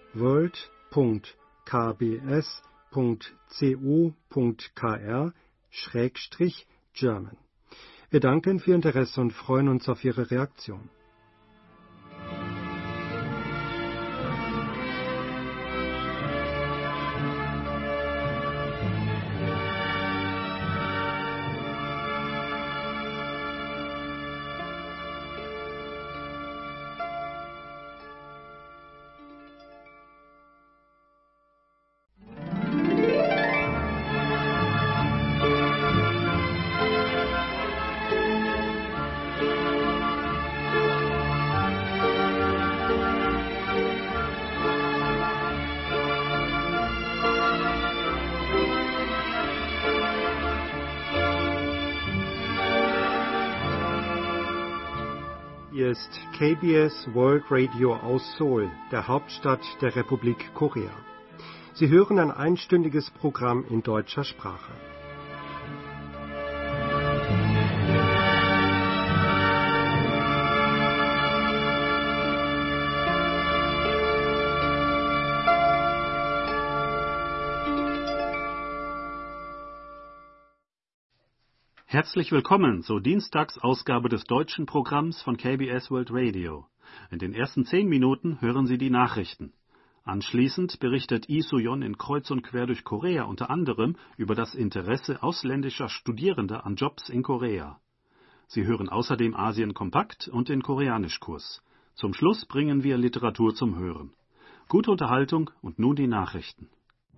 world.kbs.co.kr/German. Wir danken für Ihr Interesse und freuen uns auf Ihre Reaktion. Hier ist KBS World Radio aus Seoul, der Hauptstadt der Republik Korea. Sie hören ein einstündiges Programm in deutscher Sprache. Herzlich willkommen zur Dienstagsausgabe des deutschen Programms von KBS World Radio. In den ersten 10 Minuten hören Sie die Nachrichten. Anschließend berichtet Lee Soo-yeon in Kreuz und Quer durch Korea unter anderem über das Interesse ausländischer Studierender an Jobs in Korea. Sie hören außerdem Asien kompakt und den Koreanischkurs. Zum Schluss bringen wir Literatur zum Hören. Gute Unterhaltung und nun die Nachrichten.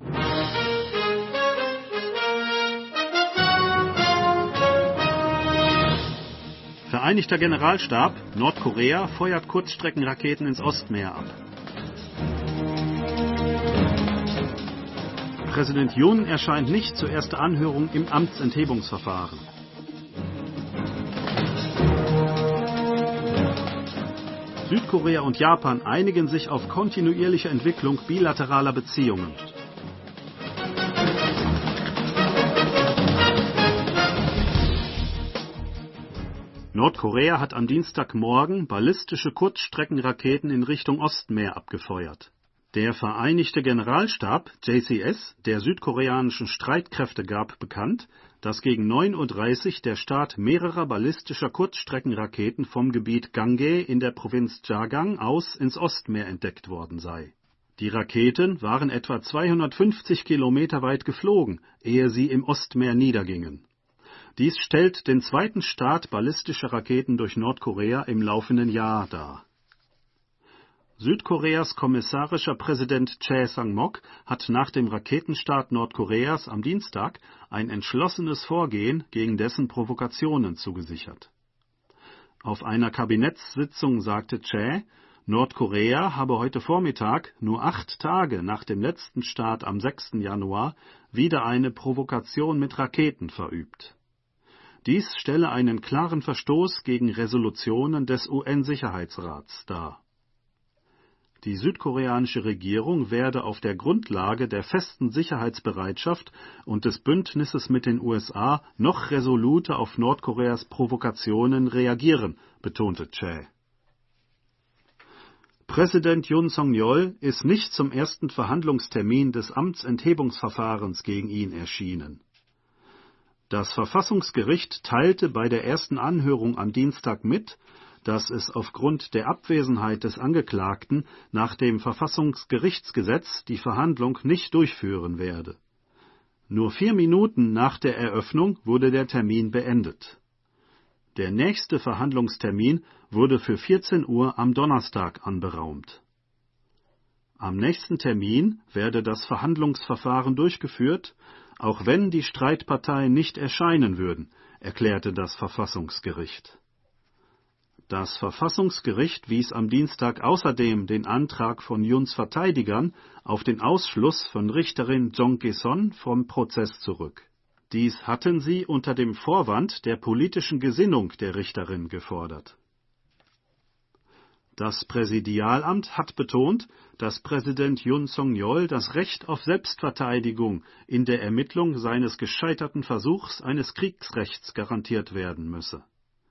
Vereinigter Generalstab, Nordkorea feuert Kurzstreckenraketen ins Ostmeer ab. Präsident Yoon erscheint nicht zur ersten Anhörung im Amtsenthebungsverfahren. Südkorea und Japan einigen sich auf kontinuierliche Entwicklung bilateraler Beziehungen. Nordkorea hat am Dienstagmorgen ballistische Kurzstreckenraketen in Richtung Ostmeer abgefeuert. Der Vereinigte Generalstab, JCS, der südkoreanischen Streitkräfte gab bekannt, dass gegen 9:30 Uhr der Start mehrerer ballistischer Kurzstreckenraketen vom Gebiet Ganggae in der Provinz Jagang aus ins Ostmeer entdeckt worden sei. Die Raketen waren etwa 250 Kilometer weit geflogen, ehe sie im Ostmeer niedergingen. Dies stellt den zweiten Start ballistischer Raketen durch Nordkorea im laufenden Jahr dar. Südkoreas kommissarischer Präsident Chae Sang-mok hat nach dem Raketenstart Nordkoreas am Dienstag ein entschlossenes Vorgehen gegen dessen Provokationen zugesichert. Auf einer Kabinettssitzung sagte Chae, Nordkorea habe heute Vormittag, nur 8 Tage nach dem letzten Start am 6. Januar, wieder eine Provokation mit Raketen verübt. Dies stelle einen klaren Verstoß gegen Resolutionen des UN-Sicherheitsrats dar. Die südkoreanische Regierung werde auf der Grundlage der festen Sicherheitsbereitschaft und des Bündnisses mit den USA noch resoluter auf Nordkoreas Provokationen reagieren, betonte Chae. Präsident Yoon Song-yeol ist nicht zum ersten Verhandlungstermin des Amtsenthebungsverfahrens gegen ihn erschienen. Das Verfassungsgericht teilte bei der ersten Anhörung am Dienstag mit, dass es aufgrund der Abwesenheit des Angeklagten nach dem Verfassungsgerichtsgesetz die Verhandlung nicht durchführen werde. Nur 4 Minuten nach der Eröffnung wurde der Termin beendet. Der nächste Verhandlungstermin wurde für 14 Uhr am Donnerstag anberaumt. Am nächsten Termin werde das Verhandlungsverfahren durchgeführt, auch wenn die Streitparteien nicht erscheinen würden, erklärte das Verfassungsgericht. Das Verfassungsgericht wies am Dienstag außerdem den Antrag von Yoons Verteidigern auf den Ausschluss von Richterin Jong Ki-son vom Prozess zurück. Dies hatten sie unter dem Vorwand der politischen Gesinnung der Richterin gefordert. Das Präsidialamt hat betont, dass Präsident Yoon Song-yeol das Recht auf Selbstverteidigung in der Ermittlung seines gescheiterten Versuchs eines Kriegsrechts garantiert werden müsse.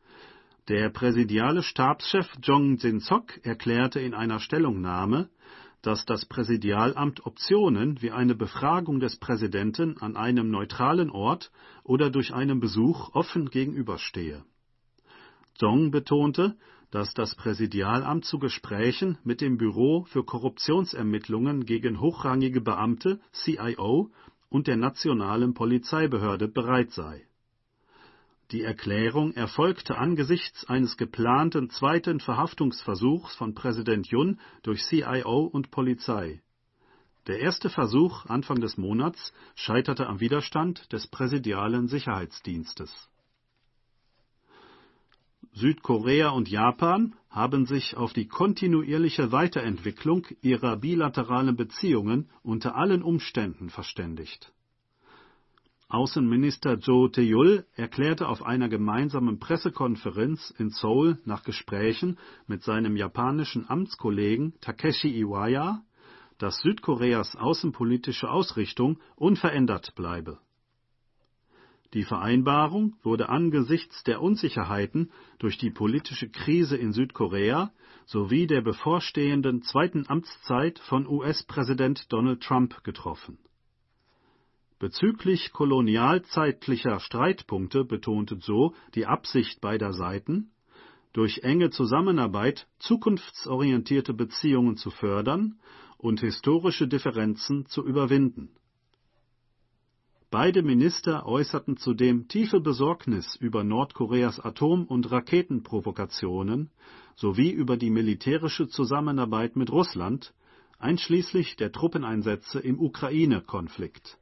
Der präsidiale Stabschef Jong Jin-sok erklärte in einer Stellungnahme, dass das Präsidialamt Optionen wie eine Befragung des Präsidenten an einem neutralen Ort oder durch einen Besuch offen gegenüberstehe. Zhong betonte, dass das Präsidialamt zu Gesprächen mit dem Büro für Korruptionsermittlungen gegen hochrangige Beamte CIO und der nationalen Polizeibehörde bereit sei. Die Erklärung erfolgte angesichts eines geplanten zweiten Verhaftungsversuchs von Präsident Yoon durch CIO und Polizei. Der erste Versuch Anfang des Monats scheiterte am Widerstand des präsidialen Sicherheitsdienstes. Südkorea und Japan haben sich auf die kontinuierliche Weiterentwicklung ihrer bilateralen Beziehungen unter allen Umständen verständigt. Außenminister Jo Tae-yul erklärte auf einer gemeinsamen Pressekonferenz in Seoul nach Gesprächen mit seinem japanischen Amtskollegen Takeshi Iwaya, dass Südkoreas außenpolitische Ausrichtung unverändert bleibe. Die Vereinbarung wurde angesichts der Unsicherheiten durch die politische Krise in Südkorea sowie der bevorstehenden zweiten Amtszeit von US-Präsident Donald Trump getroffen. Bezüglich kolonialzeitlicher Streitpunkte betonte So die Absicht beider Seiten, durch enge Zusammenarbeit zukunftsorientierte Beziehungen zu fördern und historische Differenzen zu überwinden. Beide Minister äußerten zudem tiefe Besorgnis über Nordkoreas Atom- und Raketenprovokationen sowie über die militärische Zusammenarbeit mit Russland, einschließlich der Truppeneinsätze im Ukraine-Konflikt.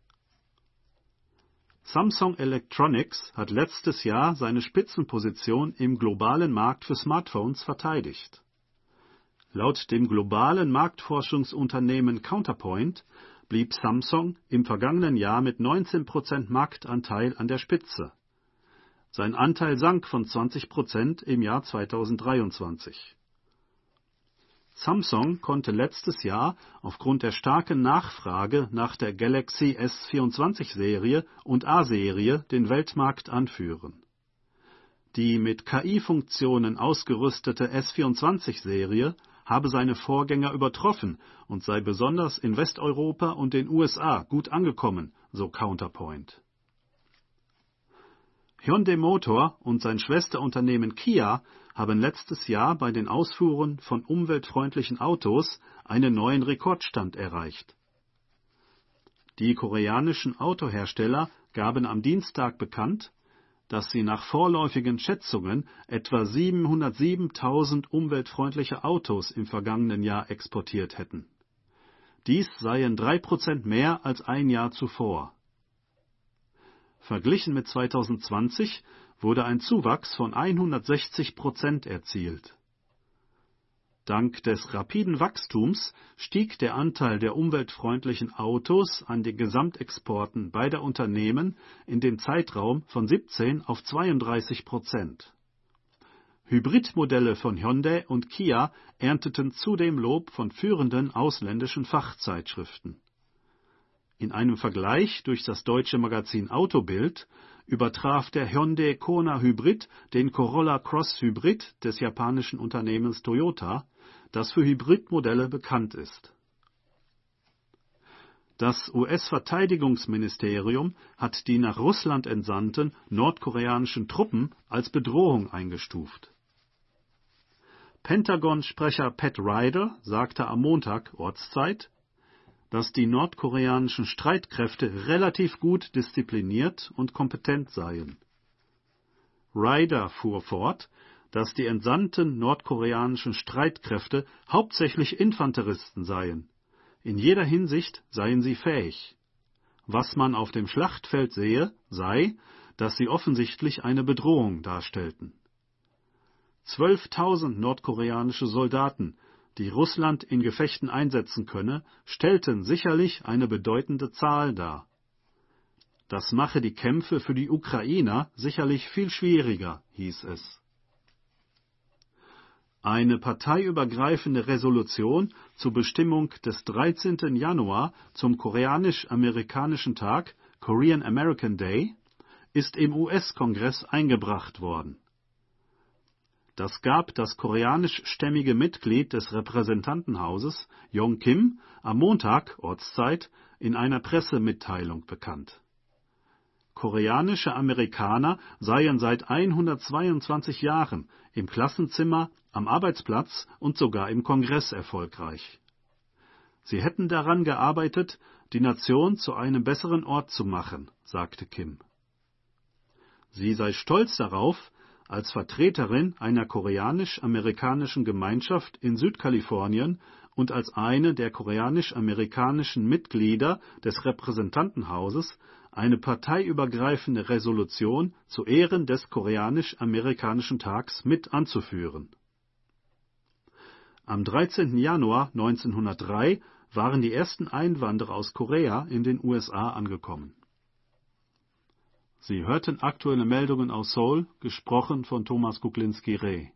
Samsung Electronics hat letztes Jahr seine Spitzenposition im globalen Markt für Smartphones verteidigt. Laut dem globalen Marktforschungsunternehmen Counterpoint blieb Samsung im vergangenen Jahr mit 19% Marktanteil an der Spitze. Sein Anteil sank von 20% im Jahr 2023. Samsung konnte letztes Jahr aufgrund der starken Nachfrage nach der Galaxy S24-Serie und A-Serie den Weltmarkt anführen. Die mit KI-Funktionen ausgerüstete S24-Serie habe seine Vorgänger übertroffen und sei besonders in Westeuropa und den USA gut angekommen, so Counterpoint. Hyundai Motor und sein Schwesterunternehmen Kia haben letztes Jahr bei den Ausfuhren von umweltfreundlichen Autos einen neuen Rekordstand erreicht. Die koreanischen Autohersteller gaben am Dienstag bekannt, dass sie nach vorläufigen Schätzungen etwa 707.000 umweltfreundliche Autos im vergangenen Jahr exportiert hätten. Dies seien 3% mehr als ein Jahr zuvor. Verglichen mit 2020 wurde ein Zuwachs von 160% erzielt. Dank des rapiden Wachstums stieg der Anteil der umweltfreundlichen Autos an den Gesamtexporten beider Unternehmen in dem Zeitraum von 17 auf 32%. Hybridmodelle von Hyundai und Kia ernteten zudem Lob von führenden ausländischen Fachzeitschriften. In einem Vergleich durch das deutsche Magazin Autobild übertraf der Hyundai Kona Hybrid den Corolla Cross Hybrid des japanischen Unternehmens Toyota, das für Hybridmodelle bekannt ist. Das US-Verteidigungsministerium hat die nach Russland entsandten nordkoreanischen Truppen als Bedrohung eingestuft. Pentagon-Sprecher Pat Ryder sagte am Montag Ortszeit, dass die nordkoreanischen Streitkräfte relativ gut diszipliniert und kompetent seien. Ryder fuhr fort, dass die entsandten nordkoreanischen Streitkräfte hauptsächlich Infanteristen seien. In jeder Hinsicht seien sie fähig. Was man auf dem Schlachtfeld sehe, sei, dass sie offensichtlich eine Bedrohung darstellten. 12.000 nordkoreanische Soldaten, die Russland in Gefechten einsetzen könne, stellten sicherlich eine bedeutende Zahl dar. Das mache die Kämpfe für die Ukrainer sicherlich viel schwieriger, hieß es. Eine parteiübergreifende Resolution zur Bestimmung des 13. Januar zum koreanisch-amerikanischen Tag, Korean American Day, ist im US-Kongress eingebracht worden. Das gab das koreanischstämmige Mitglied des Repräsentantenhauses, Yong Kim, am Montag, Ortszeit, in einer Pressemitteilung bekannt. Koreanische Amerikaner seien seit 122 Jahren im Klassenzimmer, am Arbeitsplatz und sogar im Kongress erfolgreich. Sie hätten daran gearbeitet, die Nation zu einem besseren Ort zu machen, sagte Kim. Sie sei stolz darauf, als Vertreterin einer koreanisch-amerikanischen Gemeinschaft in Südkalifornien und als eine der koreanisch-amerikanischen Mitglieder des Repräsentantenhauses eine parteiübergreifende Resolution zu Ehren des koreanisch-amerikanischen Tags mit anzuführen. Am 13. Januar 1903 waren die ersten Einwanderer aus Korea in den USA angekommen. Sie hörten aktuelle Meldungen aus Seoul, gesprochen von Thomas Kuklinski-Reh.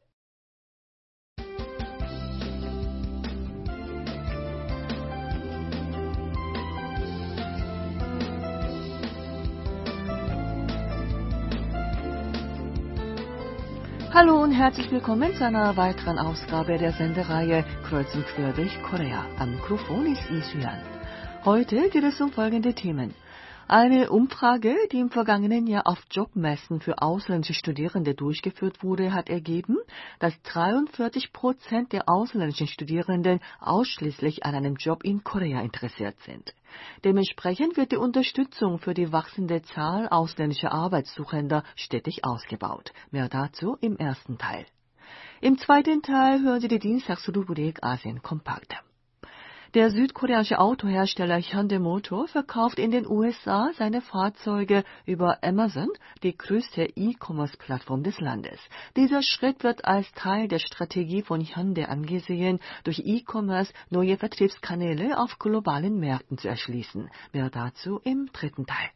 Hallo und herzlich willkommen zu einer weiteren Ausgabe der Sendereihe Kreuz und Quer durch Korea. Am Mikrofon ist Lee Su-Yan. Heute geht es um folgende Themen. Eine Umfrage, die im vergangenen Jahr auf Jobmessen für ausländische Studierende durchgeführt wurde, hat ergeben, dass 43% der ausländischen Studierenden ausschließlich an einem Job in Korea interessiert sind. Dementsprechend wird die Unterstützung für die wachsende Zahl ausländischer Arbeitssuchender stetig ausgebaut. Mehr dazu im ersten Teil. Im zweiten Teil hören Sie die Dienstagsrubrik Asien Kompakt. Der südkoreanische Autohersteller Hyundai Motor verkauft in den USA seine Fahrzeuge über Amazon, die größte E-Commerce-Plattform des Landes. Dieser Schritt wird als Teil der Strategie von Hyundai angesehen, durch E-Commerce neue Vertriebskanäle auf globalen Märkten zu erschließen. Mehr dazu im dritten Teil.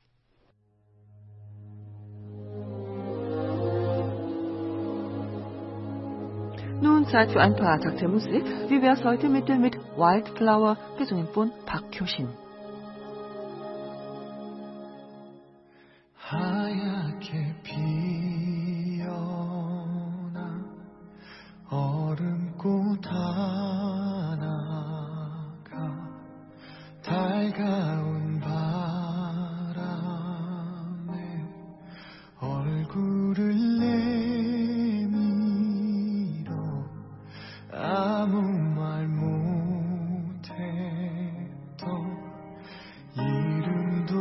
Nun Zeit für ein paar Takte Musik. Wie wär's heute mit Wildflower, gesungen von Park Hyo-shin. 하얗게 피어나 얼음꽃 하나가 달가운 바람에 얼굴을 아무 말 못해도 이름도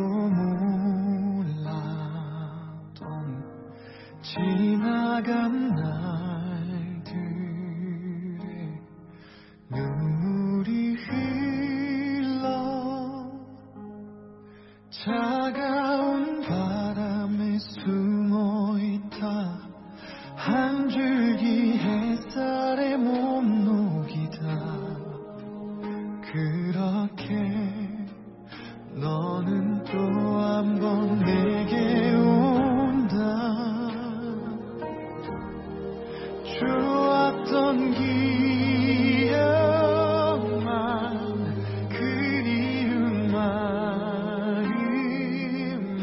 몰랐던 지나간 날들에 눈물이 흘러 차가운 바람에 숨어있다 한 줄기 햇살에 못 녹이다 그렇게 너는 또 한 번 내게 온다 좋았던 기억만 그리운 마음만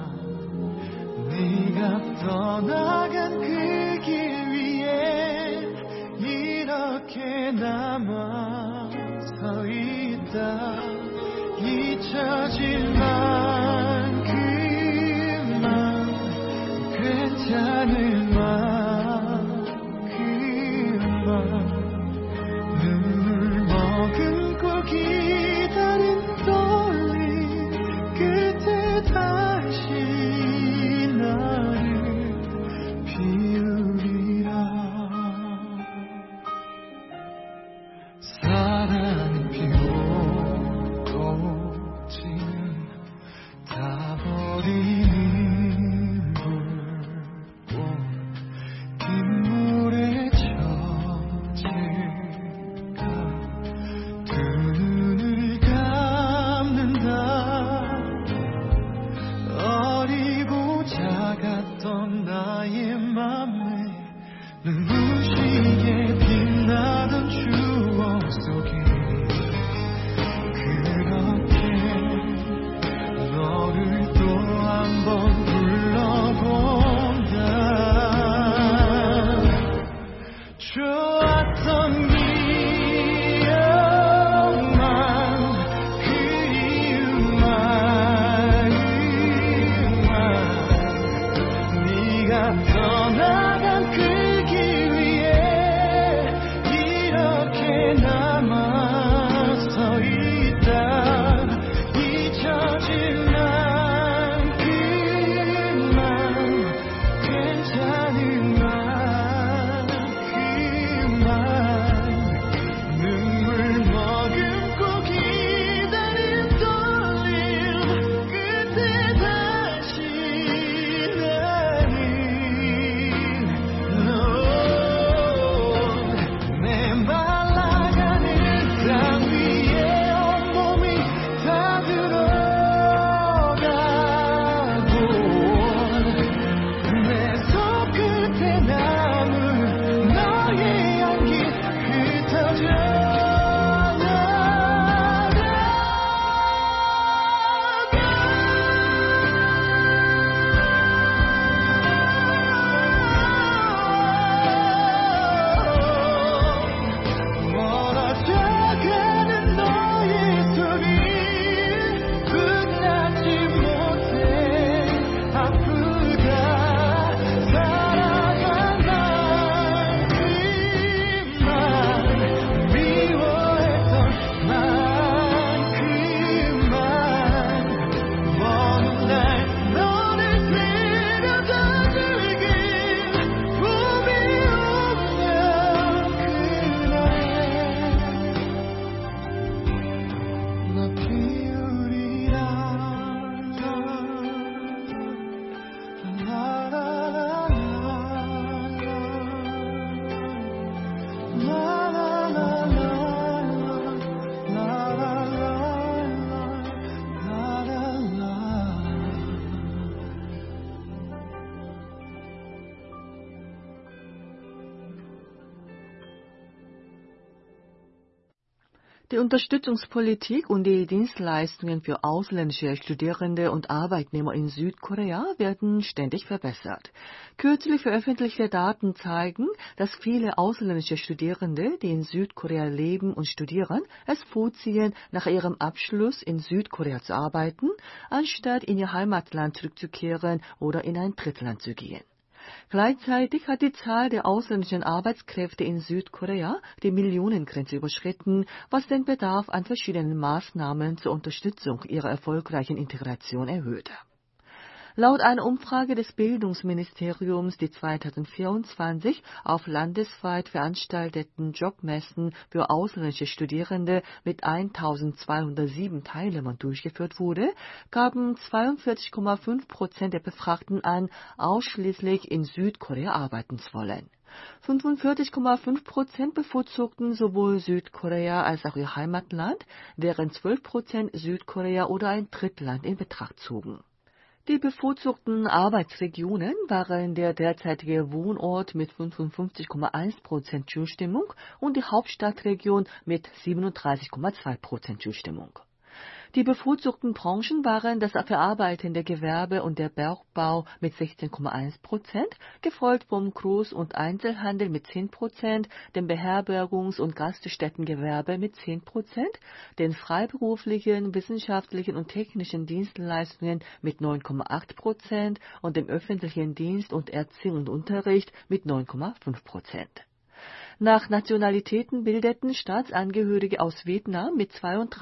네가 떠나간 그 남아서 있다 잊혀질 만큼만 괜찮을 만큼만 눈물 머금고 기다린 떨림 끝에 다시 나를 비우리라 사랑은 피고 지는 Die Unterstützungspolitik und die Dienstleistungen für ausländische Studierende und Arbeitnehmer in Südkorea werden ständig verbessert. Kürzlich veröffentlichte Daten zeigen, dass viele ausländische Studierende, die in Südkorea leben und studieren, es vorziehen, nach ihrem Abschluss in Südkorea zu arbeiten, anstatt in ihr Heimatland zurückzukehren oder in ein Drittland zu gehen. Gleichzeitig hat die Zahl der ausländischen Arbeitskräfte in Südkorea die Millionengrenze überschritten, was den Bedarf an verschiedenen Maßnahmen zur Unterstützung ihrer erfolgreichen Integration erhöhte. Laut einer Umfrage des Bildungsministeriums, die 2024 auf landesweit veranstalteten Jobmessen für ausländische Studierende mit 1.207 Teilnehmern durchgeführt wurde, gaben 42,5% der Befragten an, ausschließlich in Südkorea arbeiten zu wollen. 45,5% bevorzugten sowohl Südkorea als auch ihr Heimatland, während 12% Südkorea oder ein Drittland in Betracht zogen. Die bevorzugten Arbeitsregionen waren der derzeitige Wohnort mit 55,1% Zustimmung und die Hauptstadtregion mit 37,2% Zustimmung. Die bevorzugten Branchen waren das verarbeitende Gewerbe und der Bergbau mit 16,1%, gefolgt vom Groß- und Einzelhandel mit 10%, dem Beherbergungs- und Gaststättengewerbe mit 10%, den freiberuflichen, wissenschaftlichen und technischen Dienstleistungen mit 9,8% und dem öffentlichen Dienst und Erziehung und Unterricht mit 9,5%. Nach Nationalitäten bildeten Staatsangehörige aus Vietnam mit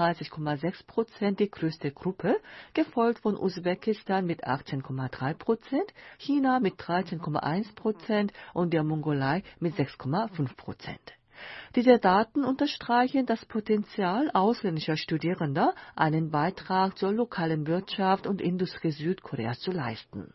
32,6% die größte Gruppe, gefolgt von Usbekistan mit 18,3%, China mit 13,1% und der Mongolei mit 6,5%. Diese Daten unterstreichen das Potenzial ausländischer Studierender, einen Beitrag zur lokalen Wirtschaft und Industrie Südkoreas zu leisten.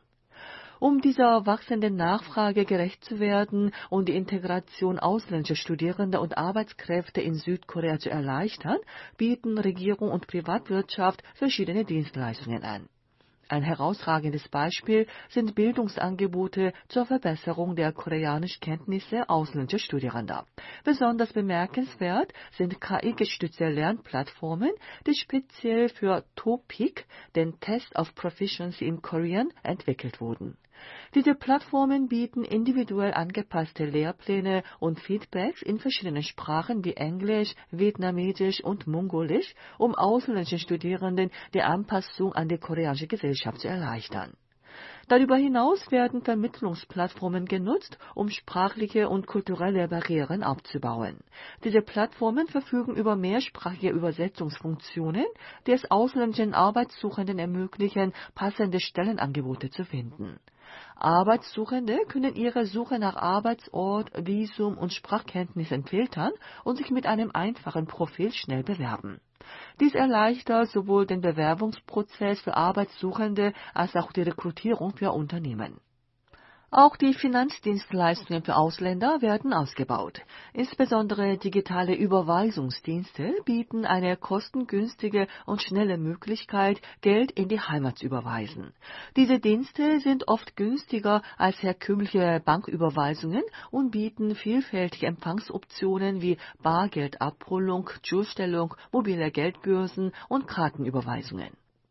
Um dieser wachsenden Nachfrage gerecht zu werden und die Integration ausländischer Studierender und Arbeitskräfte in Südkorea zu erleichtern, bieten Regierung und Privatwirtschaft verschiedene Dienstleistungen an. Ein herausragendes Beispiel sind Bildungsangebote zur Verbesserung der Koreanischkenntnisse ausländischer Studierender. Besonders bemerkenswert sind KI-gestützte Lernplattformen, die speziell für TOPIK, den Test of Proficiency in Korean, entwickelt wurden. Diese Plattformen bieten individuell angepasste Lehrpläne und Feedbacks in verschiedenen Sprachen wie Englisch, Vietnamesisch und Mongolisch, um ausländischen Studierenden die Anpassung an die koreanische Gesellschaft zu erleichtern. Darüber hinaus werden Vermittlungsplattformen genutzt, um sprachliche und kulturelle Barrieren abzubauen. Diese Plattformen verfügen über mehrsprachige Übersetzungsfunktionen, die es ausländischen Arbeitssuchenden ermöglichen, passende Stellenangebote zu finden. Arbeitssuchende können ihre Suche nach Arbeitsort, Visum und Sprachkenntnissen filtern und sich mit einem einfachen Profil schnell bewerben. Dies erleichtert sowohl den Bewerbungsprozess für Arbeitssuchende als auch die Rekrutierung für Unternehmen. Auch die Finanzdienstleistungen für Ausländer werden ausgebaut. Insbesondere digitale Überweisungsdienste bieten eine kostengünstige und schnelle Möglichkeit, Geld in die Heimat zu überweisen. Diese Dienste sind oft günstiger als herkömmliche Banküberweisungen und bieten vielfältige Empfangsoptionen wie Bargeldabholung, Zustellung, mobile Geldbörsen und Kartenüberweisungen.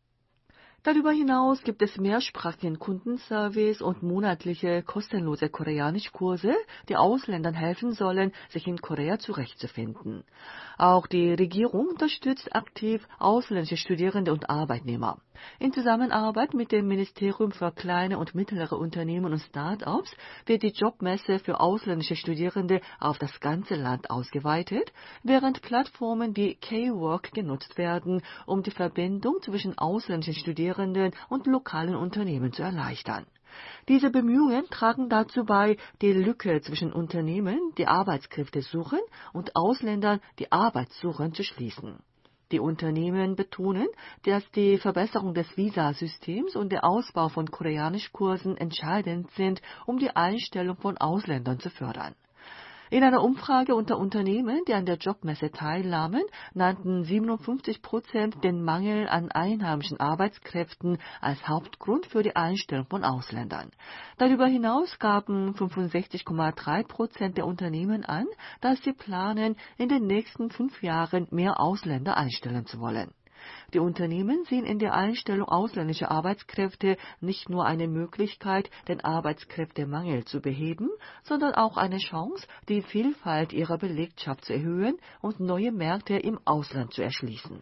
Darüber hinaus gibt es mehrsprachigen Kundenservice und monatliche kostenlose Koreanischkurse, die Ausländern helfen sollen, sich in Korea zurechtzufinden. Auch die Regierung unterstützt aktiv ausländische Studierende und Arbeitnehmer. In Zusammenarbeit mit dem Ministerium für kleine und mittlere Unternehmen und Start-ups wird die Jobmesse für ausländische Studierende auf das ganze Land ausgeweitet, während Plattformen wie K-Work genutzt werden, um die Verbindung zwischen ausländischen Studierenden und lokalen Unternehmen zu erleichtern. Diese Bemühungen tragen dazu bei, die Lücke zwischen Unternehmen, die Arbeitskräfte suchen, und Ausländern, die Arbeit suchen, zu schließen. Die Unternehmen betonen, dass die Verbesserung des Visasystems und der Ausbau von Koreanischkursen entscheidend sind, um die Einstellung von Ausländern zu fördern. In einer Umfrage unter Unternehmen, die an der Jobmesse teilnahmen, nannten 57% den Mangel an einheimischen Arbeitskräften als Hauptgrund für die Einstellung von Ausländern. Darüber hinaus gaben 65,3% der Unternehmen an, dass sie planen, in den nächsten 5 Jahren mehr Ausländer einstellen zu wollen. Die Unternehmen sehen in der Einstellung ausländischer Arbeitskräfte nicht nur eine Möglichkeit, den Arbeitskräftemangel zu beheben, sondern auch eine Chance, die Vielfalt ihrer Belegschaft zu erhöhen und neue Märkte im Ausland zu erschließen.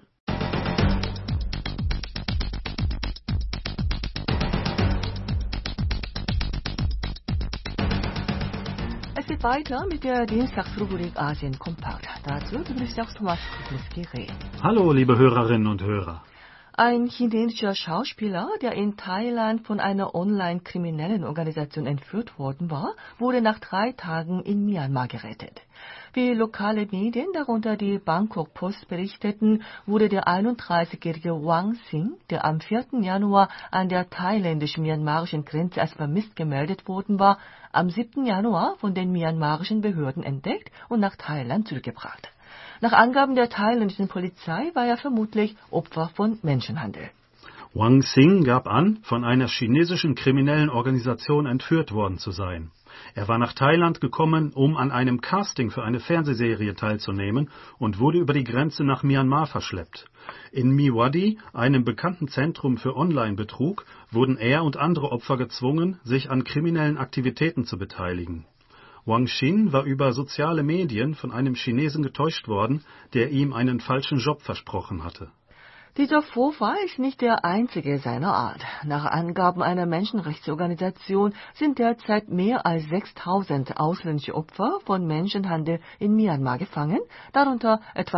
Es geht weiter mit der Dienstagsrubrik Asien Kompakt. Dazu begrüßt auch Thomas Kutniski-Reh. Hallo, liebe Hörerinnen und Hörer. Ein chinesischer Schauspieler, der in Thailand von einer online-kriminellen Organisation entführt worden war, wurde nach 3 Tagen in Myanmar gerettet. Wie lokale Medien, darunter die Bangkok Post, berichteten, wurde der 31-jährige Wang Xing, der am 4. Januar an der thailändisch-myanmarischen Grenze als vermisst gemeldet worden war, am 7. Januar von den myanmarischen Behörden entdeckt und nach Thailand zurückgebracht. Nach Angaben der thailändischen Polizei war er vermutlich Opfer von Menschenhandel. Wang Xing gab an, von einer chinesischen kriminellen Organisation entführt worden zu sein. Er war nach Thailand gekommen, um an einem Casting für eine Fernsehserie teilzunehmen und wurde über die Grenze nach Myanmar verschleppt. In Mewadi, einem bekannten Zentrum für Online-Betrug, wurden er und andere Opfer gezwungen, sich an kriminellen Aktivitäten zu beteiligen. Wang Xin war über soziale Medien von einem Chinesen getäuscht worden, der ihm einen falschen Job versprochen hatte. Dieser Vorfall ist nicht der einzige seiner Art. Nach Angaben einer Menschenrechtsorganisation sind derzeit mehr als 6.000 ausländische Opfer von Menschenhandel in Myanmar gefangen, darunter etwa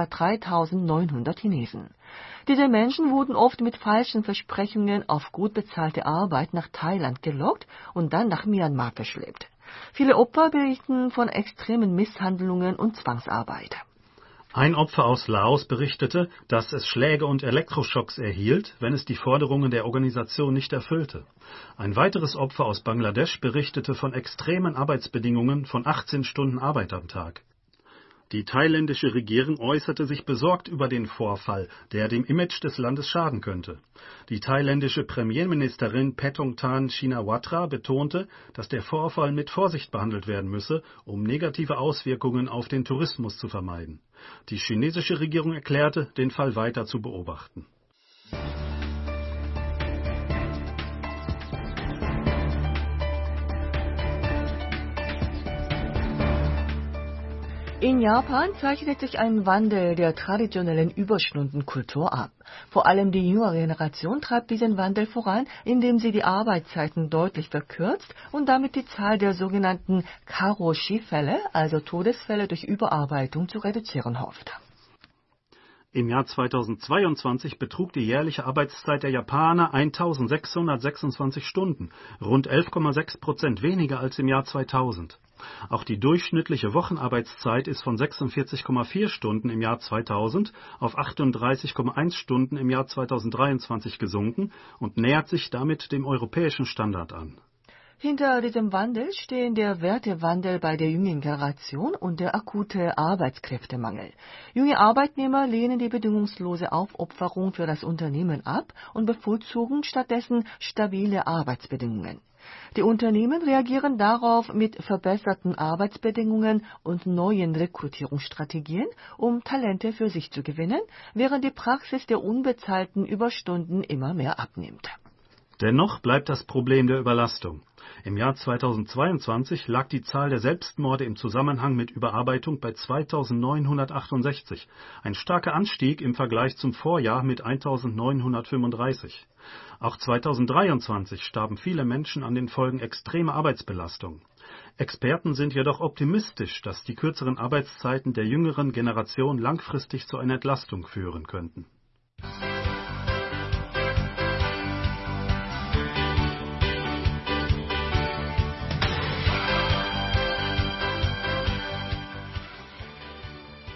3.900 Chinesen. Diese Menschen wurden oft mit falschen Versprechungen auf gut bezahlte Arbeit nach Thailand gelockt und dann nach Myanmar verschleppt. Viele Opfer berichten von extremen Misshandlungen und Zwangsarbeit. Ein Opfer aus Laos berichtete, dass es Schläge und Elektroschocks erhielt, wenn es die Forderungen der Organisation nicht erfüllte. Ein weiteres Opfer aus Bangladesch berichtete von extremen Arbeitsbedingungen von 18 Stunden Arbeit am Tag. Die thailändische Regierung äußerte sich besorgt über den Vorfall, der dem Image des Landes schaden könnte. Die thailändische Premierministerin Paetongtarn Shinawatra betonte, dass der Vorfall mit Vorsicht behandelt werden müsse, um negative Auswirkungen auf den Tourismus zu vermeiden. Die chinesische Regierung erklärte, den Fall weiter zu beobachten. In Japan zeichnet sich ein Wandel der traditionellen Überstundenkultur ab. Vor allem die jüngere Generation treibt diesen Wandel voran, indem sie die Arbeitszeiten deutlich verkürzt und damit die Zahl der sogenannten Karoshi-Fälle, also Todesfälle durch Überarbeitung, zu reduzieren hofft. Im Jahr 2022 betrug die jährliche Arbeitszeit der Japaner 1.626 Stunden, rund 11,6% weniger als im Jahr 2000. Auch die durchschnittliche Wochenarbeitszeit ist von 46,4 Stunden im Jahr 2000 auf 38,1 Stunden im Jahr 2023 gesunken und nähert sich damit dem europäischen Standard an. Hinter diesem Wandel stehen der Wertewandel bei der jungen Generation und der akute Arbeitskräftemangel. Junge Arbeitnehmer lehnen die bedingungslose Aufopferung für das Unternehmen ab und bevorzugen stattdessen stabile Arbeitsbedingungen. Die Unternehmen reagieren darauf mit verbesserten Arbeitsbedingungen und neuen Rekrutierungsstrategien, um Talente für sich zu gewinnen, während die Praxis der unbezahlten Überstunden immer mehr abnimmt. Dennoch bleibt das Problem der Überlastung. Im Jahr 2022 lag die Zahl der Selbstmorde im Zusammenhang mit Überarbeitung bei 2.968, ein starker Anstieg im Vergleich zum Vorjahr mit 1.935. Auch 2023 starben viele Menschen an den Folgen extremer Arbeitsbelastung. Experten sind jedoch optimistisch, dass die kürzeren Arbeitszeiten der jüngeren Generation langfristig zu einer Entlastung führen könnten.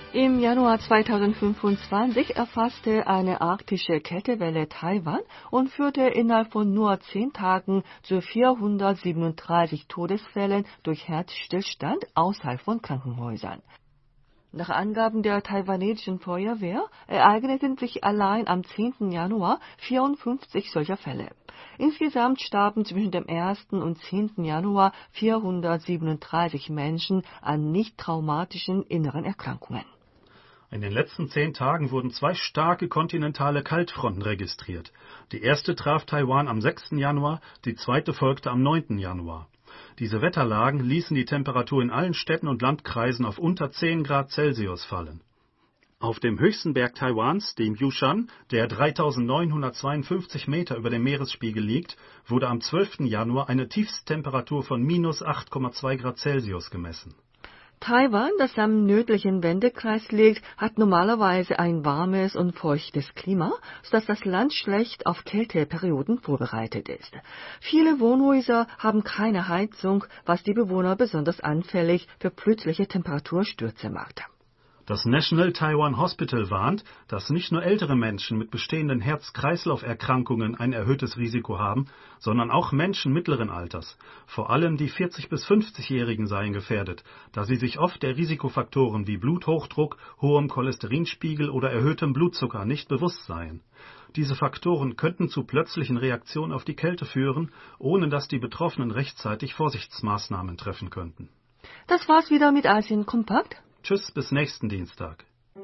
Im Januar 2025 erfasste eine arktische Kältewelle Taiwan und führte innerhalb von nur 10 Tagen zu 437 Todesfällen durch Herzstillstand außerhalb von Krankenhäusern. Nach Angaben der taiwanesischen Feuerwehr ereigneten sich allein am 10. Januar 54 solcher Fälle. Insgesamt starben zwischen dem 1. und 10. Januar 437 Menschen an nicht traumatischen inneren Erkrankungen. In den letzten 10 Tagen wurden 2 starke kontinentale Kaltfronten registriert. Die erste traf Taiwan am 6. Januar, die zweite folgte am 9. Januar. Diese Wetterlagen ließen die Temperatur in allen Städten und Landkreisen auf unter 10 Grad Celsius fallen. Auf dem höchsten Berg Taiwans, dem Yushan, der 3.952 Meter über dem Meeresspiegel liegt, wurde am 12. Januar eine Tiefsttemperatur von minus 8,2 Grad Celsius gemessen. Taiwan, das am nördlichen Wendekreis liegt, hat normalerweise ein warmes und feuchtes Klima, sodass das Land schlecht auf Kälteperioden vorbereitet ist. Viele Wohnhäuser haben keine Heizung, was die Bewohner besonders anfällig für plötzliche Temperaturstürze macht. Das National Taiwan Hospital warnt, dass nicht nur ältere Menschen mit bestehenden Herz-Kreislauf-Erkrankungen ein erhöhtes Risiko haben, sondern auch Menschen mittleren Alters. Vor allem die 40- bis 50-Jährigen seien gefährdet, da sie sich oft der Risikofaktoren wie Bluthochdruck, hohem Cholesterinspiegel oder erhöhtem Blutzucker nicht bewusst seien. Diese Faktoren könnten zu plötzlichen Reaktionen auf die Kälte führen, ohne dass die Betroffenen rechtzeitig Vorsichtsmaßnahmen treffen könnten. Das war's wieder mit Asien Kompakt. Tschüss, bis nächsten Dienstag.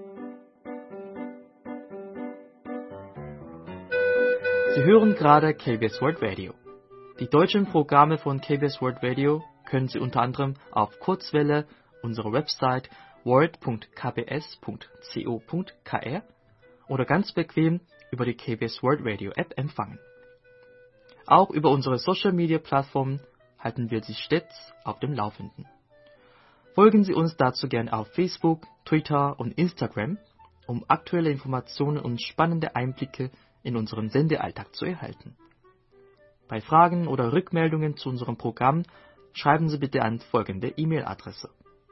Sie hören gerade KBS World Radio. Die deutschen Programme von KBS World Radio können Sie unter anderem auf Kurzwelle, unserer Website world.kbs.co.kr oder ganz bequem über die KBS World Radio App empfangen. Auch über unsere Social Media Plattformen halten wir Sie stets auf dem Laufenden. Folgen Sie uns dazu gern auf Facebook, Twitter und Instagram, um aktuelle Informationen und spannende Einblicke in unseren Sendealltag zu erhalten. Bei Fragen oder Rückmeldungen zu unserem Programm schreiben Sie bitte an folgende E-Mail-Adresse: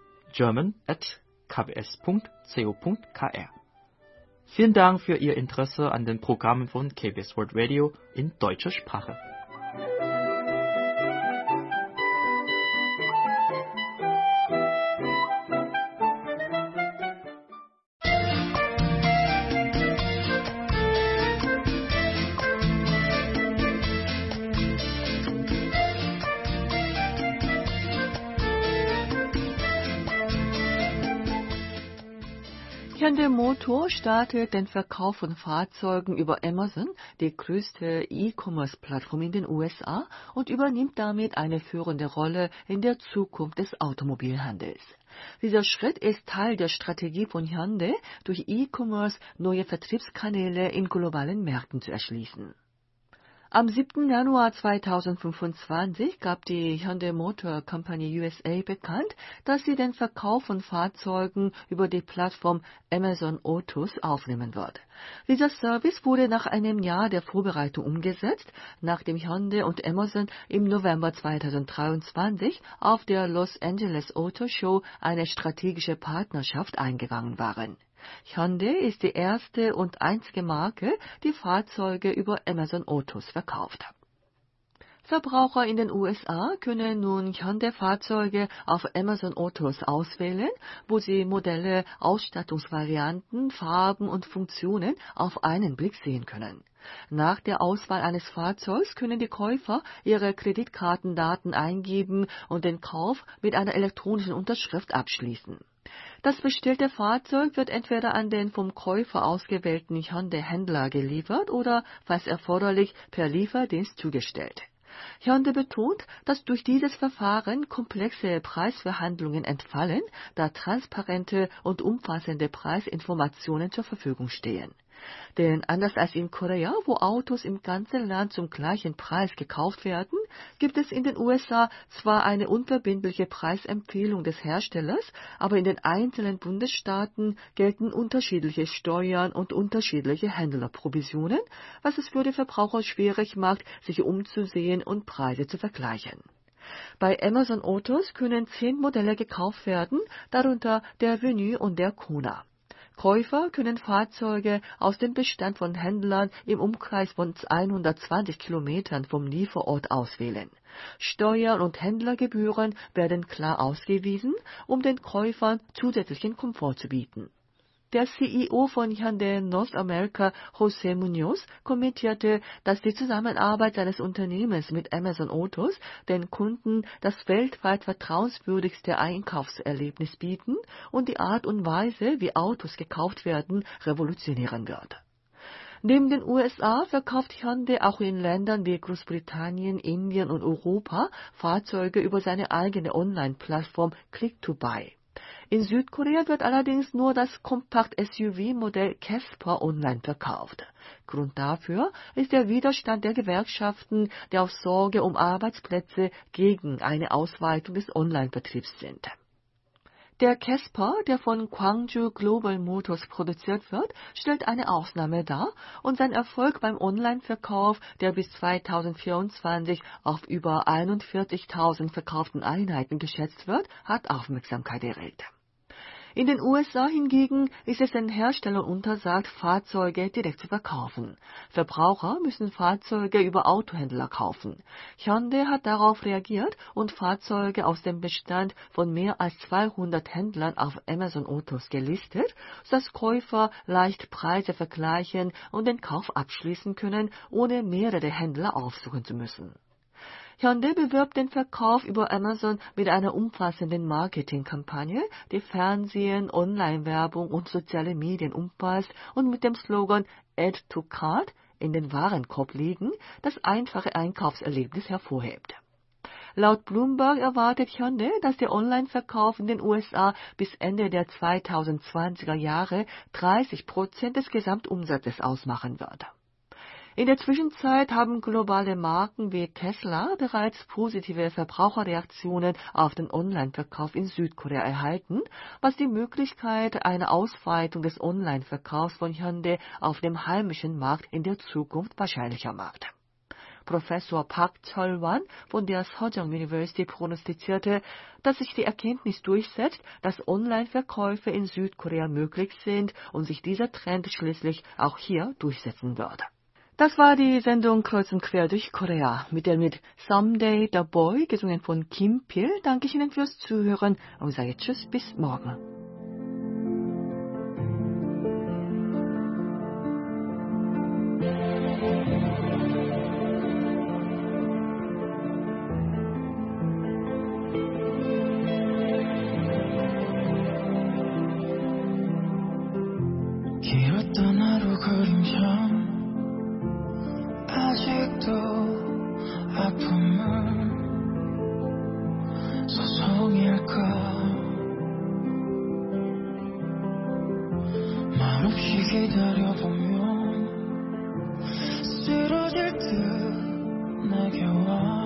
german@kbs.co.kr. Vielen Dank für Ihr Interesse an den Programmen von KBS World Radio in deutscher Sprache. Hyundai Motor startet den Verkauf von Fahrzeugen über Amazon, die größte E-Commerce-Plattform in den USA, und übernimmt damit eine führende Rolle in der Zukunft des Automobilhandels. Dieser Schritt ist Teil der Strategie von Hyundai, durch E-Commerce neue Vertriebskanäle in globalen Märkten zu erschließen. Am 7. Januar 2025 gab die Hyundai Motor Company USA bekannt, dass sie den Verkauf von Fahrzeugen über die Plattform Amazon Autos aufnehmen wird. Dieser Service wurde nach einem Jahr der Vorbereitung umgesetzt, nachdem Hyundai und Amazon im November 2023 auf der Los Angeles Auto Show eine strategische Partnerschaft eingegangen waren. Hyundai ist die erste und einzige Marke, die Fahrzeuge über Amazon Autos verkauft. Verbraucher in den USA können nun Hyundai-Fahrzeuge auf Amazon Autos auswählen, wo sie Modelle, Ausstattungsvarianten, Farben und Funktionen auf einen Blick sehen können. Nach der Auswahl eines Fahrzeugs können die Käufer ihre Kreditkartendaten eingeben und den Kauf mit einer elektronischen Unterschrift abschließen. Das bestellte Fahrzeug wird entweder an den vom Käufer ausgewählten Hyundai-Händler geliefert oder, falls erforderlich, per Lieferdienst zugestellt. Hyundai betont, dass durch dieses Verfahren komplexe Preisverhandlungen entfallen, da transparente und umfassende Preisinformationen zur Verfügung stehen. Denn anders als in Korea, wo Autos im ganzen Land zum gleichen Preis gekauft werden, gibt es in den USA zwar eine unverbindliche Preisempfehlung des Herstellers, aber in den einzelnen Bundesstaaten gelten unterschiedliche Steuern und unterschiedliche Händlerprovisionen, was es für die Verbraucher schwierig macht, sich umzusehen und Preise zu vergleichen. Bei Amazon Autos können 10 Modelle gekauft werden, darunter der Venue und der Kona. Käufer können Fahrzeuge aus dem Bestand von Händlern im Umkreis von 120 Kilometern vom Lieferort auswählen. Steuern und Händlergebühren werden klar ausgewiesen, um den Käufern zusätzlichen Komfort zu bieten. Der CEO von Hyundai North America, José Muñoz, kommentierte, dass die Zusammenarbeit seines Unternehmens mit Amazon Autos den Kunden das weltweit vertrauenswürdigste Einkaufserlebnis bieten und die Art und Weise, wie Autos gekauft werden, revolutionieren wird. Neben den USA verkauft Hyundai auch in Ländern wie Großbritannien, Indien und Europa Fahrzeuge über seine eigene Online-Plattform Click-to-Buy. In Südkorea wird allerdings nur das Kompakt-SUV-Modell Casper online verkauft. Grund dafür ist der Widerstand der Gewerkschaften, der auf Sorge um Arbeitsplätze gegen eine Ausweitung des Online-Betriebs sind. Der Casper, der von Gwangju Global Motors produziert wird, stellt eine Ausnahme dar und sein Erfolg beim Online-Verkauf, der bis 2024 auf über 41.000 verkauften Einheiten geschätzt wird, hat Aufmerksamkeit erregt. In den USA hingegen ist es den Herstellern untersagt, Fahrzeuge direkt zu verkaufen. Verbraucher müssen Fahrzeuge über Autohändler kaufen. Hyundai hat darauf reagiert und Fahrzeuge aus dem Bestand von mehr als 200 Händlern auf Amazon Autos gelistet, sodass Käufer leicht Preise vergleichen und den Kauf abschließen können, ohne mehrere Händler aufsuchen zu müssen. Hyundai bewirbt den Verkauf über Amazon mit einer umfassenden Marketingkampagne, die Fernsehen, Online-Werbung und soziale Medien umfasst und mit dem Slogan Add to Cart, in den Warenkorb legen, das einfache Einkaufserlebnis hervorhebt. Laut Bloomberg erwartet Hyundai, dass der Online-Verkauf in den USA bis Ende der 2020er Jahre 30% des Gesamtumsatzes ausmachen wird. In der Zwischenzeit haben globale Marken wie Tesla bereits positive Verbraucherreaktionen auf den Online-Verkauf in Südkorea erhalten, was die Möglichkeit einer Ausweitung des Online-Verkaufs von Hyundai auf dem heimischen Markt in der Zukunft wahrscheinlicher macht. Professor Park Cheol-wan von der Sejong University prognostizierte, dass sich die Erkenntnis durchsetzt, dass Online-Verkäufe in Südkorea möglich sind und sich dieser Trend schließlich auch hier durchsetzen wird. Das war die Sendung Kreuz und Quer durch Korea mit der mit Someday the Boy, gesungen von Kim Pil. Danke ich Ihnen fürs Zuhören und sage Tschüss, bis morgen. 길었던 하루 그림자 아직도 아픔은 소송일까 말없이 기다려보면 쓰러질 듯 내게 와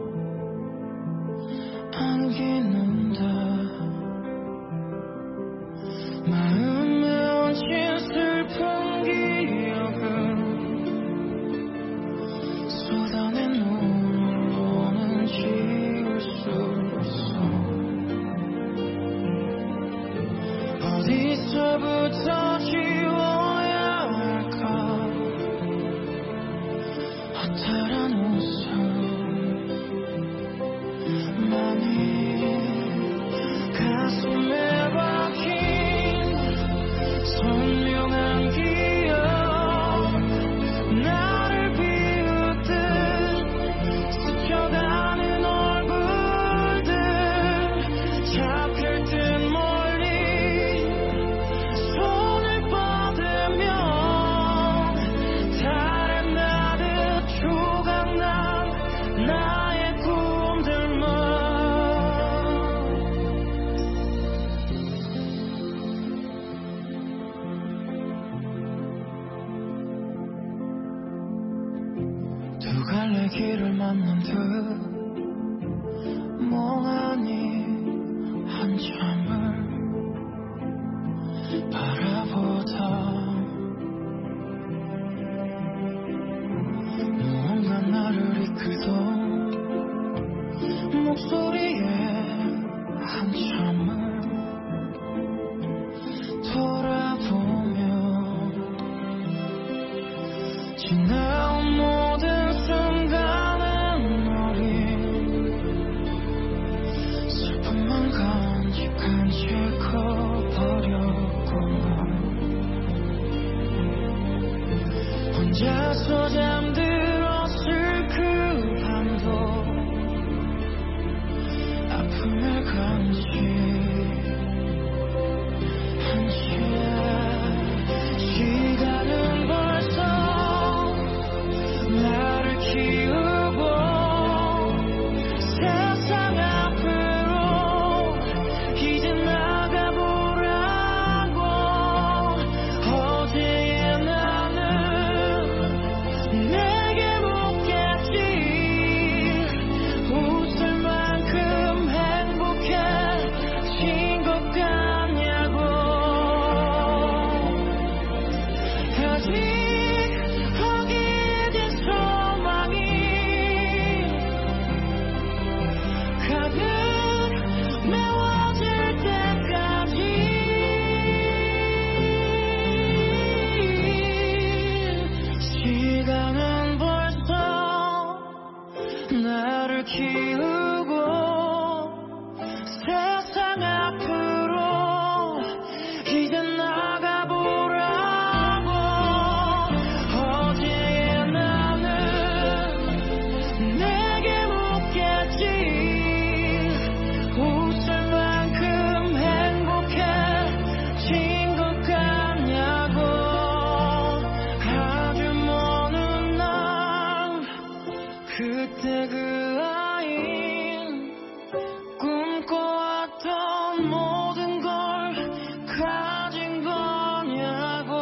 안기는데 마음에 얹힌 슬픈 기억은 쏟아낸 눈물로는 지울 수 없어 어디서부터 지워야 할까 허탈한 웃음만이 가슴에 박힌 선명한 기억 나를 비웃듯 스쳐가는 얼굴들 잡힐 듯 멀리 손을 뻗으면 달에 나듯 조각난 나의 꿈들만 두 갈래 길을 만난 듯 멍하니 한참을 바라보다 무언가 나를 이끌던 지나온 모든 순간은 어린 슬픔만 간직하고 버렸고 혼자서 잠들었을 그 밤도 아픔을 감지 한 채 시간은 벌써 나를 키우고 세상 앞으로 이제 나가보라고 어제의 나는 내게 묻겠지 웃을 만큼 행복해진 것 같냐고 아직 포기된 소망이 가득 메워질 때까지 시간은 벌써 나를 키우고 세상 앞으로 이제 나가보라고 어제의 나는 내게 묻겠지 웃을 만큼 행복해진 것 같냐고 아주 먼 날 그때 그 아인 꿈꿔왔던 모든 걸 가진 거냐고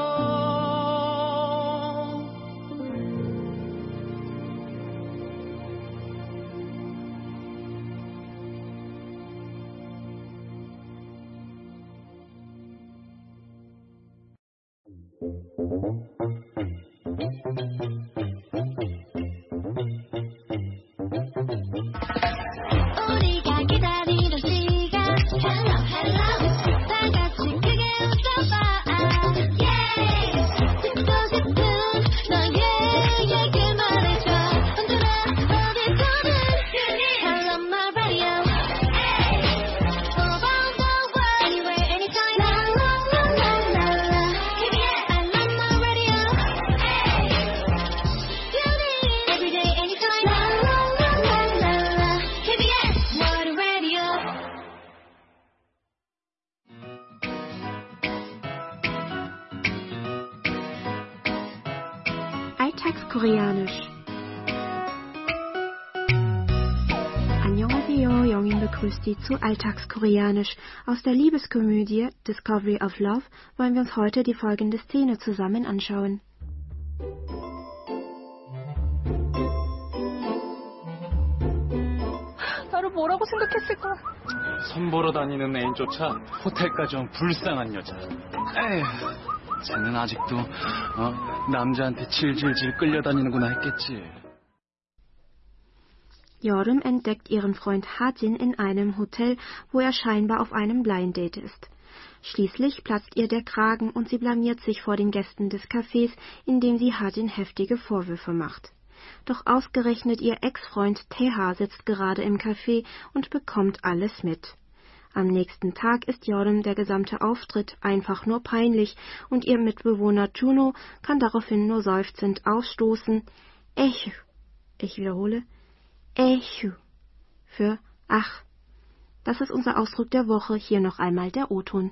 우리가 기다리던 시간 Hello hello 다 같이 크게 웃어봐 Yeah 듣고 싶은 너의 얘기 말해줘 언제나 어디서든 Hello my radio All around the world Anywhere anytime La la la la la la KBS I love my radio Tune in every day anytime La la la la la la KBS World Radio Alltagskoreanisch. Annyeonghaseyo, Jongin begrüßt Sie zu Alltagskoreanisch. Aus der Liebeskomödie Discovery of Love wollen wir uns heute die folgende Szene zusammen anschauen. 나를 뭐라고 생각했을까? 선보러 다니는 애인조차 호텔까지 온 불쌍한 여자. 에휴, 쟤는 아직도 남자한테 질질질 끌려다니는구나 했겠지. Jorim entdeckt ihren Freund Hajin in einem Hotel, wo er scheinbar auf einem Blind Date ist. Schließlich platzt ihr der Kragen und sie blamiert sich vor den Gästen des Cafés, indem sie Hajin heftige Vorwürfe macht. Doch ausgerechnet ihr Ex-Freund Teha sitzt gerade im Café und bekommt alles mit. Am nächsten Tag ist Jorim der gesamte Auftritt einfach nur peinlich und ihr Mitbewohner Juno kann daraufhin nur seufzend ausstoßen, Echu. Ich wiederhole, Echu. Für ach. Das ist unser Ausdruck der Woche, hier noch einmal der O-Ton.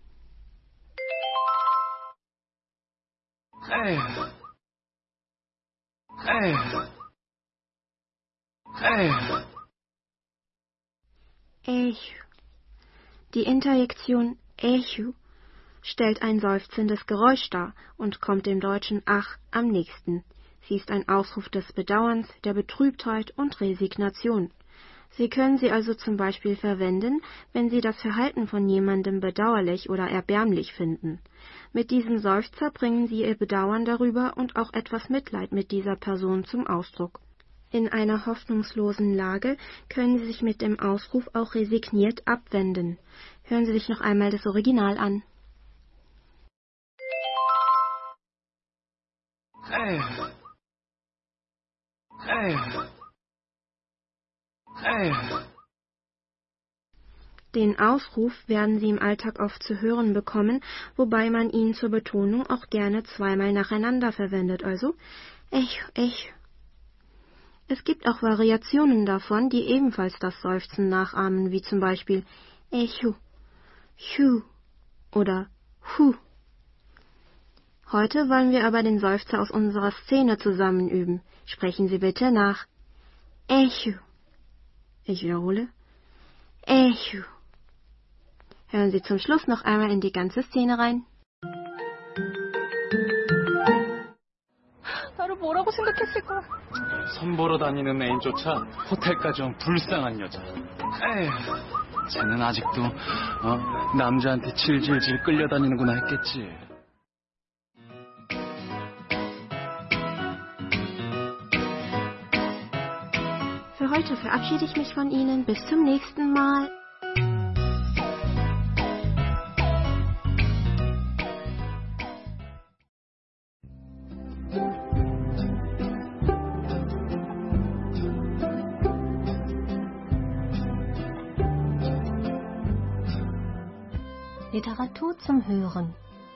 에휴. 에휴. 에휴. Echu. Die Interjektion Echu stellt ein seufzendes Geräusch dar und kommt dem deutschen Ach am nächsten. Sie ist ein Ausruf des Bedauerns, der Betrübtheit und Resignation. Sie können sie also zum Beispiel verwenden, wenn Sie das Verhalten von jemandem bedauerlich oder erbärmlich finden. Mit diesem Seufzer bringen Sie Ihr Bedauern darüber und auch etwas Mitleid mit dieser Person zum Ausdruck. In einer hoffnungslosen Lage können Sie sich mit dem Ausruf auch resigniert abwenden. Hören Sie sich noch einmal das Original an. 에휴. Den Ausruf werden Sie im Alltag oft zu hören bekommen, wobei man ihn zur Betonung auch gerne zweimal nacheinander verwendet, also Ech, Ech. Es gibt auch Variationen davon, die ebenfalls das Seufzen nachahmen, wie zum Beispiel Echu, Chu oder Hu. Heute wollen wir aber den Seufzer aus unserer Szene zusammen üben. Sprechen Sie bitte nach. Echu. Ich wiederhole. Echu. Hören Sie zum Schluss noch einmal in die ganze Szene rein. 나를 뭐라고 생각했을까? 선보러 다니는 애인조차 호텔까지 온 불쌍한 여자. 에휴, 쟤는 아직도 남자한테 질질질 끌려다니는구나 했겠지. Für heute verabschiede ich mich von Ihnen. Bis zum nächsten Mal. Literatur zum Hören.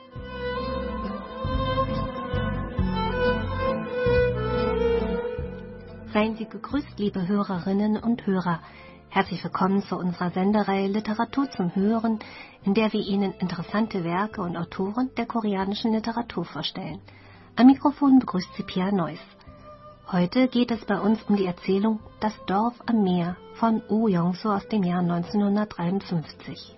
Seien Sie gegrüßt, liebe Hörerinnen und Hörer. Herzlich willkommen zu unserer Sendereihe Literatur zum Hören, in der wir Ihnen interessante Werke und Autoren der koreanischen Literatur vorstellen. Am Mikrofon begrüßt Sie Pia Neuss. Heute geht es bei uns um die Erzählung Das Dorf am Meer von Oh Young-soo aus dem Jahr 1953.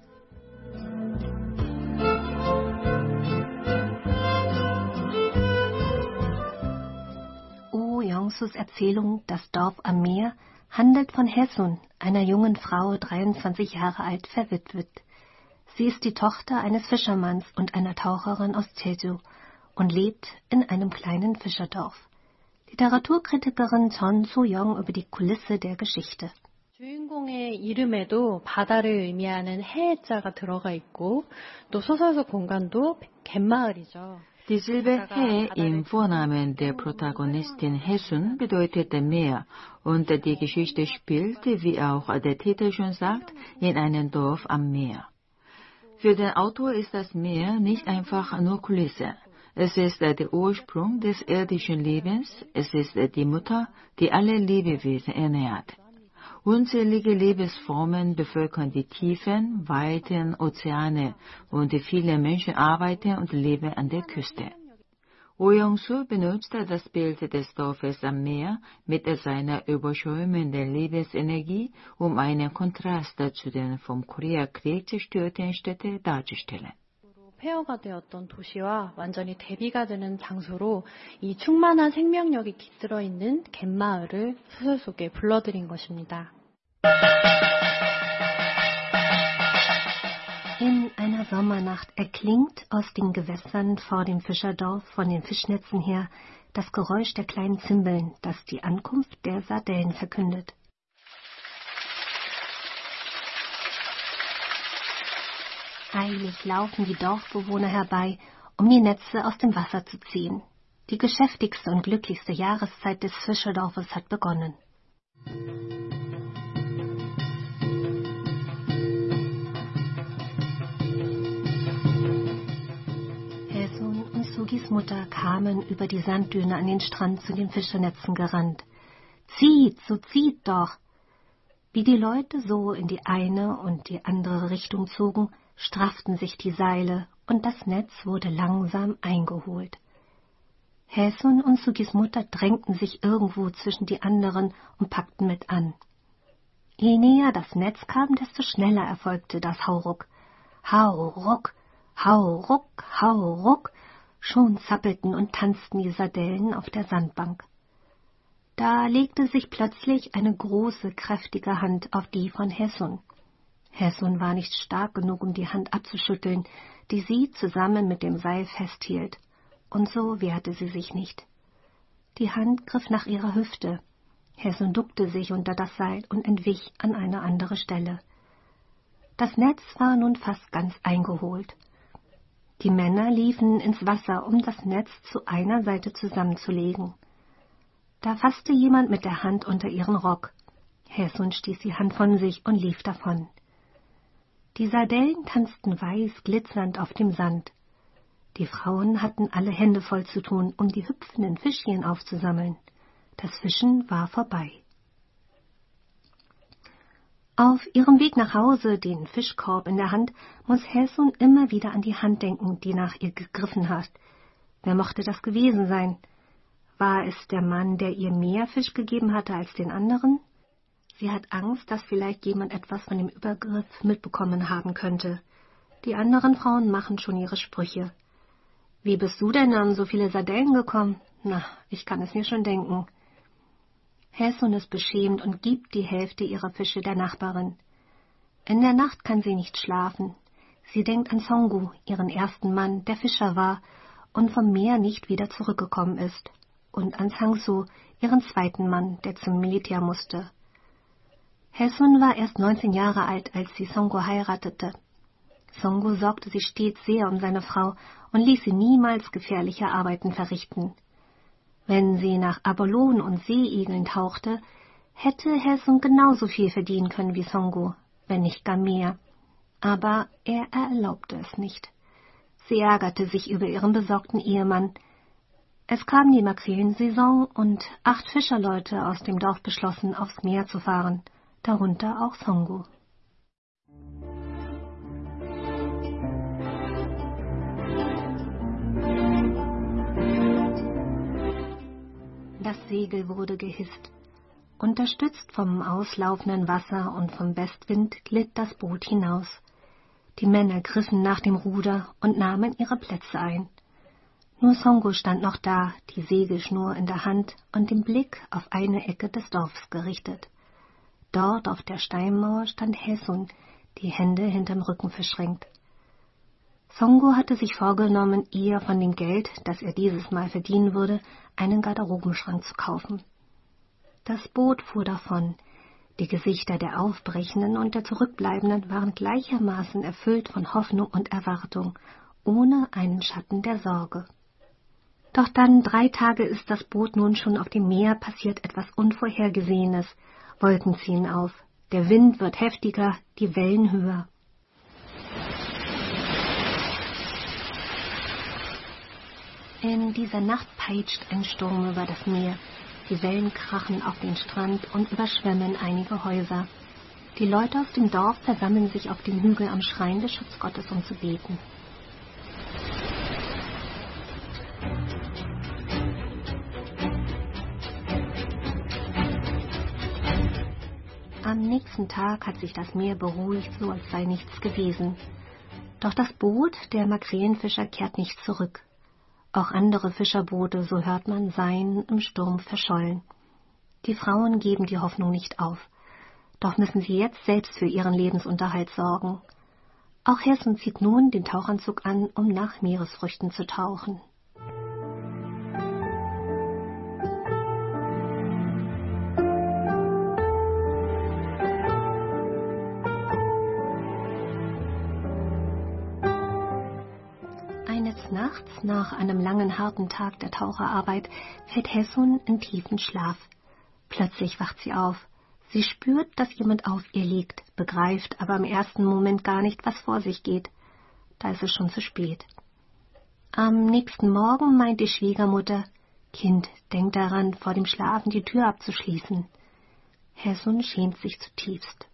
Oh Young-soos Erzählung Das Dorf am Meer handelt von Hae-sun, einer jungen Frau, 23 Jahre alt, verwitwet. Sie ist die Tochter eines Fischermanns und einer Taucherin aus Jeju und lebt in einem kleinen Fischerdorf. Literaturkritikerin Chon So-young über die Kulisse der Geschichte. 주인공의 이름에도 바다를 의미하는 해자가 들어가 있고 또 소설 속 공간도 갯마을이죠. Die Silbe He im Vornamen der Protagonistin Hae-sun bedeutet Meer und die Geschichte spielt, wie auch der Titel schon sagt, in einem Dorf am Meer. Für den Autor ist das Meer nicht einfach nur Kulisse. Es ist der Ursprung des irdischen Lebens, es ist die Mutter, die alle Lebewesen ernährt. Unzählige Lebensformen bevölkern die Tiefen, weiten Ozeane und viele Menschen arbeiten und leben an der Küste. Oh Young-soo benutzt das Bild des Dorfes am Meer mit seiner überschäumenden Lebensenergie, um einen Kontrast zu den vom Koreakrieg zerstörten Städten darzustellen. 폐허가 되었던 도시와 완전히 대비가 되는 장소로 이 충만한 생명력이 깃들어 있는 갯마을을 소설 속에 불러들인 것입니다. In einer Sommernacht erklingt aus den Gewässern vor dem Fischerdorf von den Fischnetzen her das Geräusch der kleinen Zimbeln, das die Ankunft der Sardellen verkündet. Eilig laufen die Dorfbewohner herbei, um die Netze aus dem Wasser zu ziehen. Die geschäftigste und glücklichste Jahreszeit des Fischerdorfes hat begonnen. Hae-sun und Sugis Mutter kamen über die Sanddüne an den Strand zu den Fischernetzen gerannt. »Zieht, so zieht doch!« Wie die Leute so in die eine und die andere Richtung zogen, strafften sich die Seile und das Netz wurde langsam eingeholt. Hae-sun und Sugis Mutter drängten sich irgendwo zwischen die anderen und packten mit an. Je näher das Netz kam, desto schneller erfolgte das Hauruck. Hauruck, Hauruck, Hauruck, schon zappelten und tanzten die Sardellen auf der Sandbank. Da legte sich plötzlich eine große, kräftige Hand auf die von Hae-sun. Hae-sun war nicht stark genug, um die Hand abzuschütteln, die sie zusammen mit dem Seil festhielt, und so wehrte sie sich nicht. Die Hand griff nach ihrer Hüfte. Hae-sun duckte sich unter das Seil und entwich an eine andere Stelle. Das Netz war nun fast ganz eingeholt. Die Männer liefen ins Wasser, um das Netz zu einer Seite zusammenzulegen. Da fasste jemand mit der Hand unter ihren Rock. Häsun stieß die Hand von sich und lief davon. Die Sardellen tanzten weiß glitzernd auf dem Sand. Die Frauen hatten alle Hände voll zu tun, um die hüpfenden Fischchen aufzusammeln. Das Fischen war vorbei. Auf ihrem Weg nach Hause, den Fischkorb in der Hand, muss Häsun immer wieder an die Hand denken, die nach ihr gegriffen hat. Wer mochte das gewesen sein? War es der Mann, der ihr mehr Fisch gegeben hatte als den anderen? Sie hat Angst, dass vielleicht jemand etwas von dem Übergriff mitbekommen haben könnte. Die anderen Frauen machen schon ihre Sprüche. »Wie bist du denn an so viele Sardellen gekommen?« »Na, ich kann es mir schon denken.« Häsun ist beschämt und gibt die Hälfte ihrer Fische der Nachbarin. In der Nacht kann sie nicht schlafen. Sie denkt an Songu, ihren ersten Mann, der Fischer war und vom Meer nicht wieder zurückgekommen ist, und an Sang-soo, ihren zweiten Mann, der zum Militär musste. Häsun war erst 19 Jahre alt, als sie Songu heiratete. Songu sorgte sich stets sehr um seine Frau und ließ sie niemals gefährliche Arbeiten verrichten. Wenn sie nach Abalonen und Seeigeln tauchte, hätte Häsun genauso viel verdienen können wie Songu, wenn nicht gar mehr. Aber er erlaubte es nicht. Sie ärgerte sich über ihren besorgten Ehemann. Es kam die Makrelensaison und 8 Fischerleute aus dem Dorf beschlossen, aufs Meer zu fahren, darunter auch Songu. Das Segel wurde gehisst. Unterstützt vom auslaufenden Wasser und vom Westwind glitt das Boot hinaus. Die Männer griffen nach dem Ruder und nahmen ihre Plätze ein. Nur Songu stand noch da, die Segelschnur in der Hand und den Blick auf eine Ecke des Dorfs gerichtet. Dort auf der Steinmauer stand Häsun, die Hände hinterm Rücken verschränkt. Songu hatte sich vorgenommen, ihr von dem Geld, das er dieses Mal verdienen würde, einen Garderobenschrank zu kaufen. Das Boot fuhr davon. Die Gesichter der Aufbrechenden und der Zurückbleibenden waren gleichermaßen erfüllt von Hoffnung und Erwartung, ohne einen Schatten der Sorge. Doch dann 3 Tage ist das Boot nun schon auf dem Meer, passiert etwas Unvorhergesehenes. Wolken ziehen auf, der Wind wird heftiger, die Wellen höher. In dieser Nacht peitscht ein Sturm über das Meer. Die Wellen krachen auf den Strand und überschwemmen einige Häuser. Die Leute aus dem Dorf versammeln sich auf dem Hügel am Schrein des Schutzgottes, um zu beten. Am nächsten Tag hat sich das Meer beruhigt, so als sei nichts gewesen. Doch das Boot der Makrelenfischer kehrt nicht zurück. Auch andere Fischerboote, so hört man, seien im Sturm verschollen. Die Frauen geben die Hoffnung nicht auf. Doch müssen sie jetzt selbst für ihren Lebensunterhalt sorgen. Auch Häsun zieht nun den Tauchanzug an, um nach Meeresfrüchten zu tauchen. Nachts, nach einem langen, harten Tag der Taucherarbeit, fällt Häsun in tiefen Schlaf. Plötzlich wacht sie auf. Sie spürt, dass jemand auf ihr liegt, begreift aber im ersten Moment gar nicht, was vor sich geht. Da ist es schon zu spät. Am nächsten Morgen meint die Schwiegermutter, »Kind, denk daran, vor dem Schlafen die Tür abzuschließen.« Häsun schämt sich zutiefst.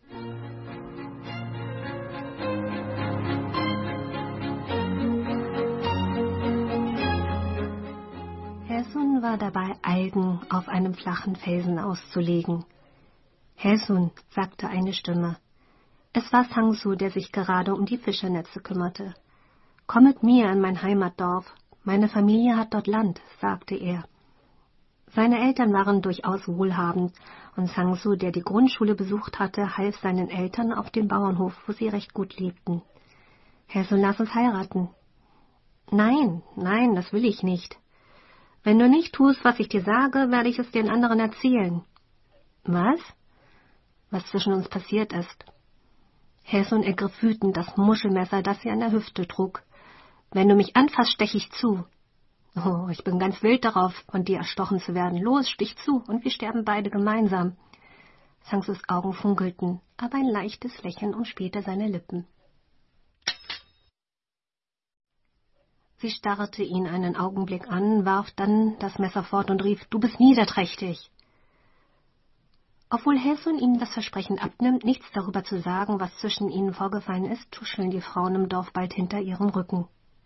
Häsun war dabei, Algen auf einem flachen Felsen auszulegen. »Häsun«, sagte eine Stimme. Es war Sang-soo, der sich gerade um die Fischernetze kümmerte. »Komm mit mir in mein Heimatdorf. Meine Familie hat dort Land«, sagte er. Seine Eltern waren durchaus wohlhabend, und Sang-soo, der die Grundschule besucht hatte, half seinen Eltern auf dem Bauernhof, wo sie recht gut lebten. »Häsun, lass uns heiraten.« »Nein, nein, das will ich nicht.« »Wenn du nicht tust, was ich dir sage, werde ich es den anderen erzählen.« »Was?« »Was zwischen uns passiert ist.« Häsun ergriff wütend das Muschelmesser, das sie an der Hüfte trug. »Wenn du mich anfasst, stech ich zu.« Oh, ich bin ganz wild darauf, von dir erstochen zu werden. Los, stich zu, und wir sterben beide gemeinsam. Sangsus Augen funkelten, aber ein leichtes Lächeln umspielte seine Lippen. Sie starrte ihn einen Augenblick an, warf dann das Messer fort und rief, »Du bist niederträchtig!« Obwohl Haesun ihm das Versprechen abnimmt, nichts darüber zu sagen, was zwischen ihnen vorgefallen ist, tuscheln die Frauen im Dorf bald hinter ihrem Rücken.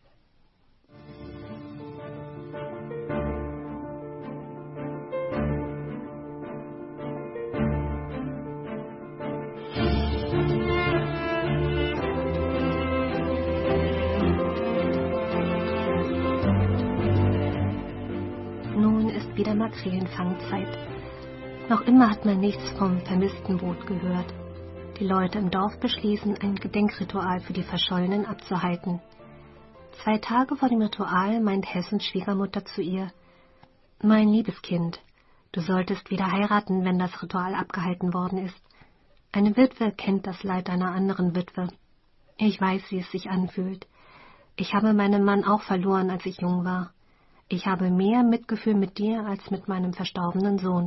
Nun ist wieder Makrelenfangzeit. Noch immer hat man nichts vom vermissten Boot gehört. Die Leute im Dorf beschließen, ein Gedenkritual für die Verschollenen abzuhalten. 2 Tage vor dem Ritual meint Haesuns Schwiegermutter zu ihr, »Mein liebes Kind, du solltest wieder heiraten, wenn das Ritual abgehalten worden ist. Eine Witwe kennt das Leid einer anderen Witwe. Ich weiß, wie es sich anfühlt. Ich habe meinen Mann auch verloren, als ich jung war. Ich habe mehr Mitgefühl mit dir als mit meinem verstorbenen Sohn.«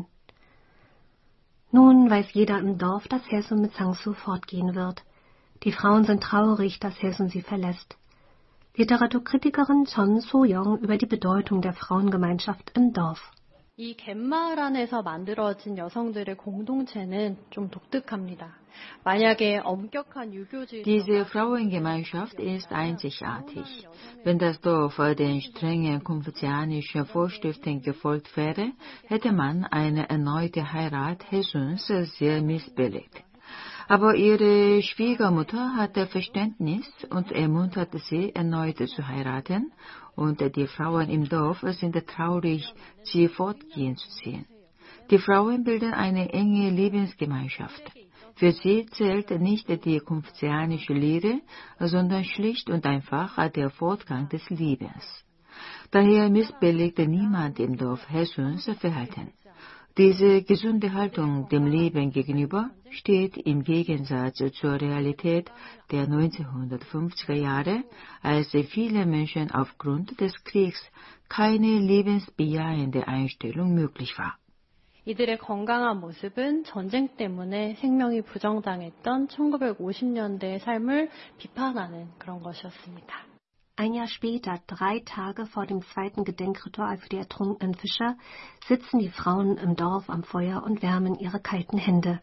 Nun weiß jeder im Dorf, dass Haesun mit Sangsu fortgehen wird. Die Frauen sind traurig, dass Haesun sie verlässt. Literaturkritikerin Chon So-young über die Bedeutung der Frauengemeinschaft im Dorf. 이 갯마을 안에서 만들어진 여성들의 공동체는 좀 독특합니다. 만약에 엄격한 유교질 Diese Frauengemeinschaft ist einzigartig. Wenn das Dorf den strengen konfuzianischen Vorschriften gefolgt wäre, hätte man eine erneute Heirat Haesuns sehr missbilligt. Aber ihre Schwiegermutter hatte Verständnis und ermunterte sie, erneut zu heiraten, und die Frauen im Dorf sind traurig, sie fortgehen zu sehen. Die Frauen bilden eine enge Lebensgemeinschaft. Für sie zählt nicht die konfuzianische Lehre, sondern schlicht und einfach der Fortgang des Lebens. Daher missbilligt niemand im Dorf Haesuns Verhalten. Diese gesunde Haltung dem Leben gegenüber steht im Gegensatz zur Realität der 1950er Jahre, als viele Menschen aufgrund des Kriegs keine lebensbejahende Einstellung möglich war. 이들의 건강한 모습은 전쟁 때문에 생명이 부정당했던 1950년대의 삶을 비판하는 그런 것이었습니다. Ein Jahr später, 3 Tage vor dem zweiten Gedenkritual für die ertrunkenen Fischer, sitzen die Frauen im Dorf am Feuer und wärmen ihre kalten Hände.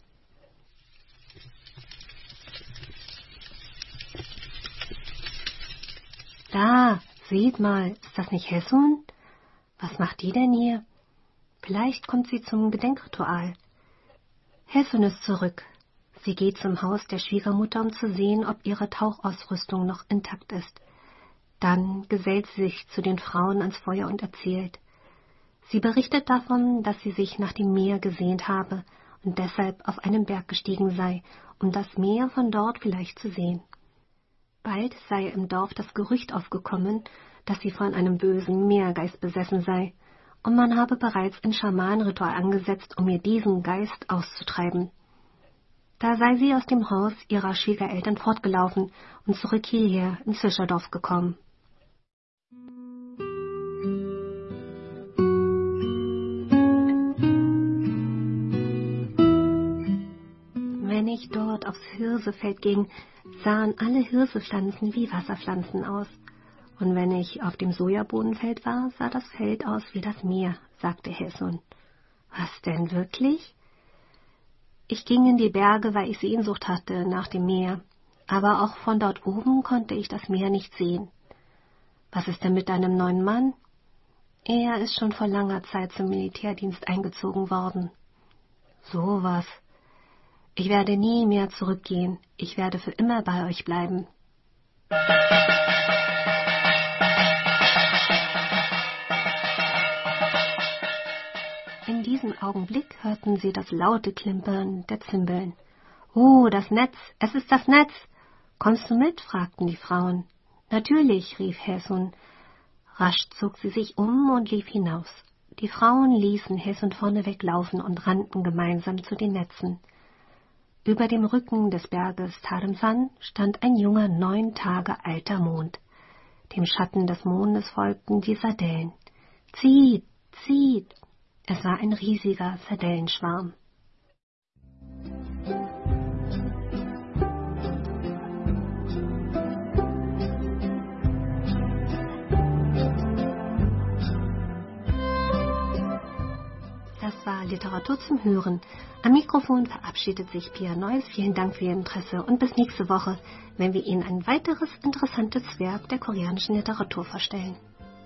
Da, seht mal, ist das nicht Haesun? Was macht die denn hier? Vielleicht kommt sie zum Gedenkritual. Haesun ist zurück. Sie geht zum Haus der Schwiegermutter, um zu sehen, ob ihre Tauchausrüstung noch intakt ist. Dann gesellt sie sich zu den Frauen ans Feuer und erzählt. Sie berichtet davon, dass sie sich nach dem Meer gesehnt habe und deshalb auf einen Berg gestiegen sei, um das Meer von dort vielleicht zu sehen. Bald sei im Dorf das Gerücht aufgekommen, dass sie von einem bösen Meergeist besessen sei, und man habe bereits ein Schamanenritual angesetzt, um ihr diesen Geist auszutreiben. Da sei sie aus dem Haus ihrer Schwiegereltern fortgelaufen und zurück hierher ins Fischerdorf gekommen. Wenn ich dort aufs Hirsefeld ging, sahen alle Hirsepflanzen wie Wasserpflanzen aus. Und wenn ich auf dem Sojabohnenfeld war, sah das Feld aus wie das Meer, sagte Haesun. Was denn wirklich? Ich ging in die Berge, weil ich Sehnsucht hatte nach dem Meer, aber auch von dort oben konnte ich das Meer nicht sehen. Was ist denn mit deinem neuen Mann? Er ist schon vor langer Zeit zum Militärdienst eingezogen worden. So was. Ich werde nie mehr zurückgehen. Ich werde für immer bei euch bleiben. In diesem Augenblick hörten sie das laute Klimpern der Zimbeln. »Oh, das Netz! Es ist das Netz! Kommst du mit?« fragten die Frauen. »Natürlich«, rief Haesun. Rasch zog sie sich um und lief hinaus. Die Frauen ließen Haesun vorneweg laufen und rannten gemeinsam zu den Netzen. Über dem Rücken des Berges Tarimsan stand ein junger 9 Tage alter Mond. Dem Schatten des Mondes folgten die Sardellen. Zieht, zieht. Es war ein riesiger Sardellenschwarm. Das war Literatur zum Hören. Am Mikrofon verabschiedet sich Pia Neuss. Vielen Dank für Ihr Interesse und bis nächste Woche, wenn wir Ihnen ein weiteres interessantes Werk der koreanischen Literatur vorstellen.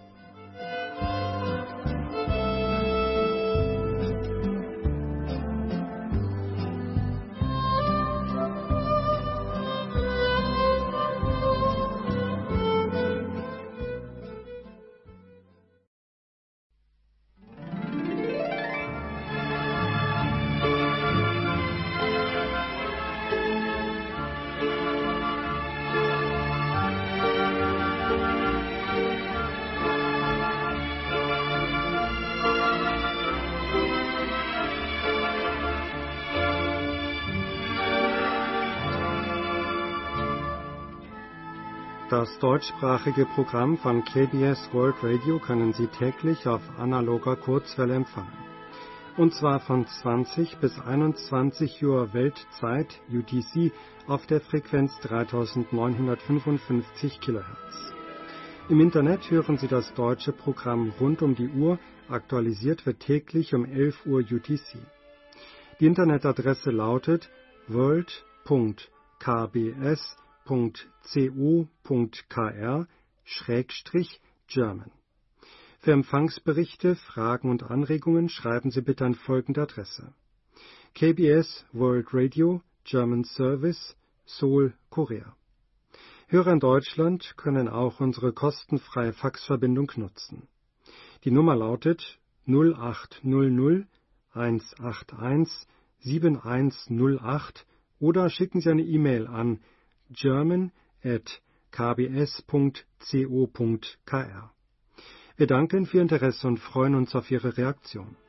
Das deutschsprachige Programm von KBS World Radio können Sie täglich auf analoger Kurzwelle empfangen. Und zwar von 20 bis 21 Uhr Weltzeit UTC auf der Frequenz 3955 kHz. Im Internet hören Sie das deutsche Programm rund um die Uhr, aktualisiert wird täglich um 11 Uhr UTC. Die Internetadresse lautet world.kbs.co.kr/German. Für Empfangsberichte, Fragen und Anregungen schreiben Sie bitte an folgende Adresse: KBS World Radio, German Service, Seoul, Korea. Hörer in Deutschland können auch unsere kostenfreie Faxverbindung nutzen. Die Nummer lautet 0800 181 7108 oder schicken Sie eine E-Mail an german@kbs.co.kr. Wir danken für Ihr Interesse und freuen uns auf Ihre Reaktion.